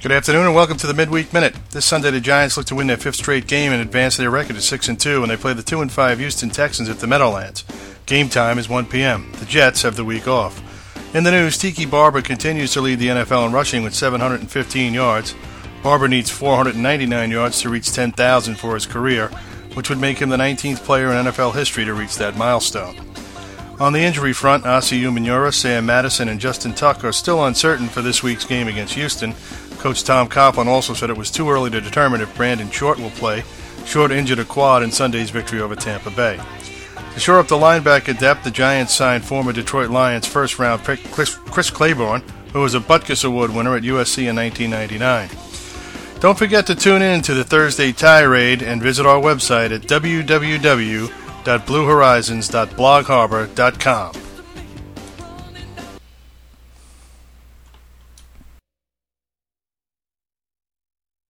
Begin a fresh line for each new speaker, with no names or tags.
Good afternoon and welcome to the Midweek Minute. This Sunday the Giants look to win their fifth straight game and advance their record to 6-2 when they play the 2-5 Houston Texans at the Meadowlands. Game time is 1 p.m. The Jets have the week off. In the news, Tiki Barber continues to lead the NFL in rushing with 715 yards. Barber needs 499 yards to reach 10,000 for his career, which would make him the 19th player in NFL history to reach that milestone. On the injury front, Osi Umenyiora, Sam Madison, and Justin Tuck are still uncertain for this week's game against Houston. Coach Tom Coughlin also said it was too early to determine if Brandon Short will play. Short injured a quad in Sunday's victory over Tampa Bay. To shore up the linebacker depth, the Giants signed former Detroit Lions first-round pick Chris Claiborne, who was a Butkus Award winner at USC in 1999. Don't forget to tune in to the Thursday Tirade and visit our website at www.bluehorizons.blogharbor.com.